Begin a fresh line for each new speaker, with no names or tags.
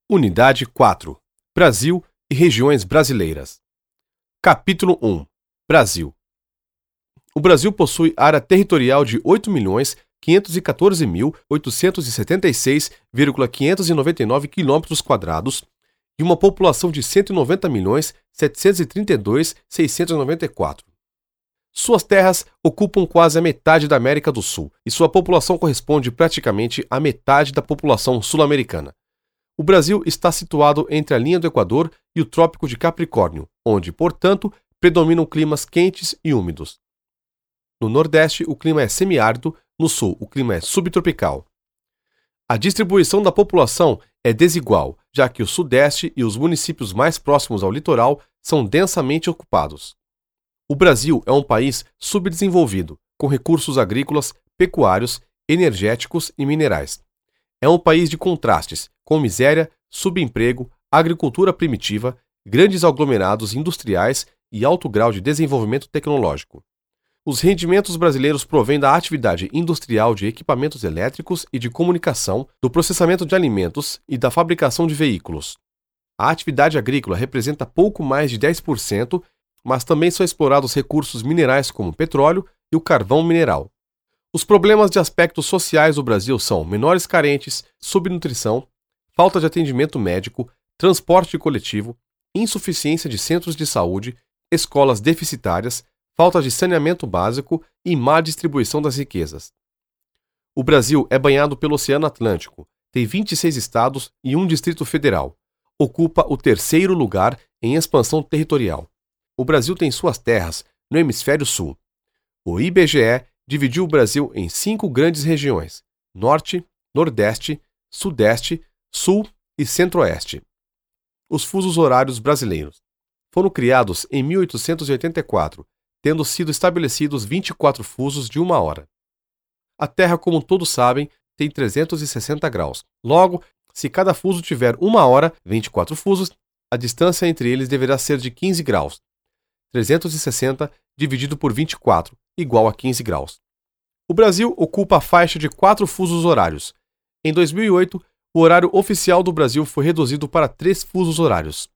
Unidade 4. Brasil e regiões brasileiras. Capítulo 1. Brasil. O Brasil possui área territorial de 8.514.876,599 km² e uma população de 190.732.694. Suas terras ocupam quase a metade da América do Sul e sua população corresponde praticamente à metade da população sul-americana. O Brasil está situado entre a linha do Equador e o Trópico de Capricórnio, onde, portanto, predominam climas quentes e úmidos. No Nordeste, o clima é semiárido, no Sul, o clima é subtropical. A distribuição da população é desigual, já que o Sudeste e os municípios mais próximos ao litoral são densamente ocupados. O Brasil é um país subdesenvolvido, com recursos agrícolas, pecuários, energéticos e minerais. É um país de contrastes, com miséria, subemprego, agricultura primitiva, grandes aglomerados industriais e alto grau de desenvolvimento tecnológico. Os rendimentos brasileiros provêm da atividade industrial de equipamentos elétricos e de comunicação, do processamento de alimentos e da fabricação de veículos. A atividade agrícola representa pouco mais de 10%, mas também são explorados recursos minerais como o petróleo e o carvão mineral. Os problemas de aspectos sociais do Brasil são menores carentes, subnutrição, falta de atendimento médico, transporte coletivo, insuficiência de centros de saúde, escolas deficitárias, falta de saneamento básico e má distribuição das riquezas. O Brasil é banhado pelo Oceano Atlântico, tem 26 estados e um Distrito Federal. Ocupa o terceiro lugar em expansão territorial. O Brasil tem suas terras no Hemisfério Sul. O IBGE dividiu o Brasil em 5 grandes regiões: Norte, Nordeste, Sudeste, Sul e Centro-Oeste. Os fusos horários brasileiros foram criados em 1884, tendo sido estabelecidos 24 fusos de 1 hora. A Terra, como todos sabem, tem 360 graus. Logo, se cada fuso tiver 1 hora, 24 fusos, a distância entre eles deverá ser de 15 graus. 360 dividido por 24, igual a 15 graus. O Brasil ocupa a faixa de 4 fusos horários. Em 2008, o horário oficial do Brasil foi reduzido para 3 fusos horários.